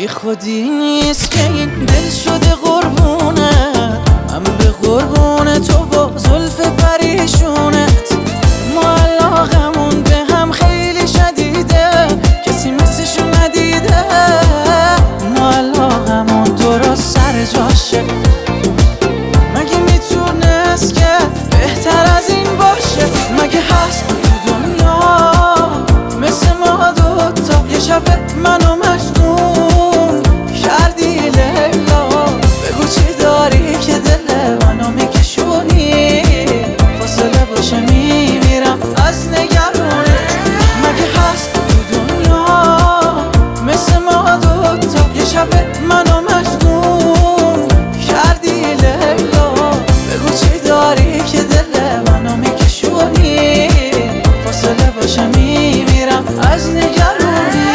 بی خودی نیست که این دل شده قربونه، من به قربون تو با زلف پریشونت. ما علاقمون به هم خیلی شدیده، کسی مثلشو ندیده. ما علاقمون درست سر جاشه، مگه میتونست که بهتر از این باشه؟ مگه هست تو دنیا مثل ما دوتا؟ یه شب منو مجنون کردی لیلا، بگو چی داری که دل منو میکشونی؟ فاصله باشه میمیرم از نگرونه. مگه هست تو دنیا مثل ما دوتا؟ یه شب منو مجنون کردی لیلا، بگو چی داری که دل منو میکشونی؟ فاصله باشه میمیرم از نگرونی.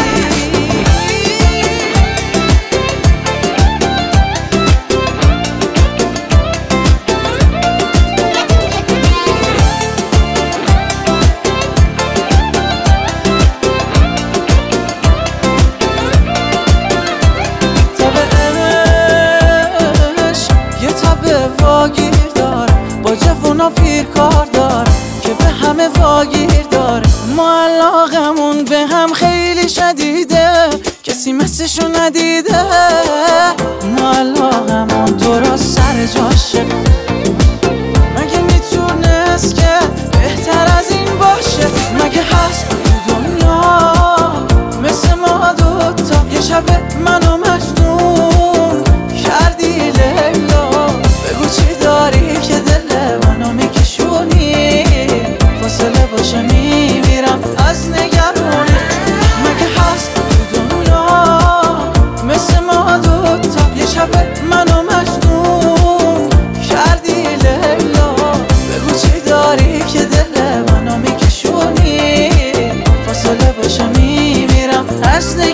واگیر داره با جوونا پیر کار داره که به همه واگیر داره. ما علاقمون به هم خیلی شدیده، کسی مثلشو ندیده. ما علاقمون درست سر جاشه، مگه میتونست که بهتر از این باشه؟ مگه هست تو دنیا مثل ما دوتا؟ یه شب منو مجنون کردی لیلا، بگو چی داری که دل منو میکشونی؟ فاصله باشه میمیرم از نگرونی. مگه هست تو دنیا مثل ما دوتا؟ یه شب منو مجنون کردی لیلا، بگو چی داری که دل منو میکشونی؟ فاصله باشه میمیرم از نگرونی.